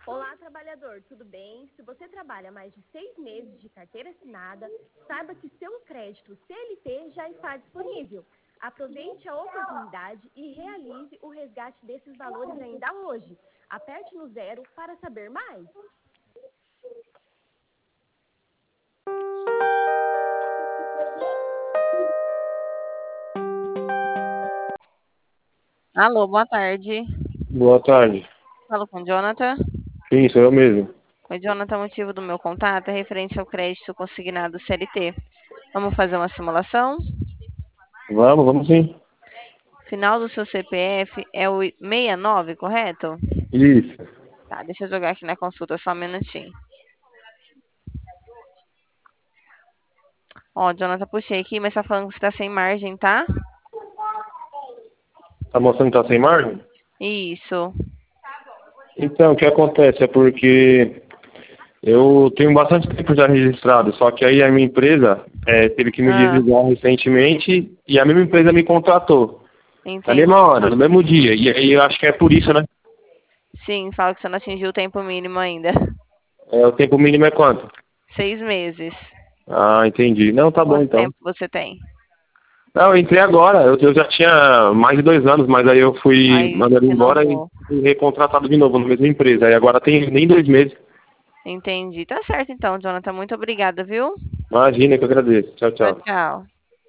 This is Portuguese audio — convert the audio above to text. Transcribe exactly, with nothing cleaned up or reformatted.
Olá, trabalhador, tudo bem? Se você trabalha mais de seis meses de carteira assinada, saiba que seu crédito C L T já está disponível. Aproveite a oportunidade e realize o resgate desses valores ainda hoje. Aperte no zero para saber mais. Alô, boa tarde. Boa tarde. Falo com o Jonathan. Sim, sou eu mesmo. Oi, Jonathan, o motivo do meu contato é referente ao crédito consignado C L T. Vamos fazer uma simulação? Vamos, vamos sim. Final do seu C P F é o sessenta e nove, correto? Isso. Tá, deixa eu jogar aqui na consulta só um minutinho. Ó, Jonathan, puxei aqui, mas tá falando que você tá sem margem, tá? Tá mostrando que tá sem margem? Isso. Então, o que acontece é porque eu tenho bastante tempo já registrado, só que aí a minha empresa é, teve que me Ah, desligar recentemente e a mesma empresa me contratou. Na entendi. mesma hora, no mesmo dia. E aí eu acho que é por isso, né? Sim, fala que você não atingiu o tempo mínimo ainda. É, o tempo mínimo é quanto? Seis meses. Ah, entendi. Não, tá bom Quanto então. tempo você tem? Não, eu entrei agora. Eu, eu já tinha mais de dois anos, mas aí eu fui Aí, mandado embora e renovou. fui recontratado de novo na mesma empresa. Aí agora tem nem dois meses. Entendi. Tá certo então, Jonathan. Muito obrigada, viu? Imagina que eu agradeço. Tchau, Tchau, tchau. tchau.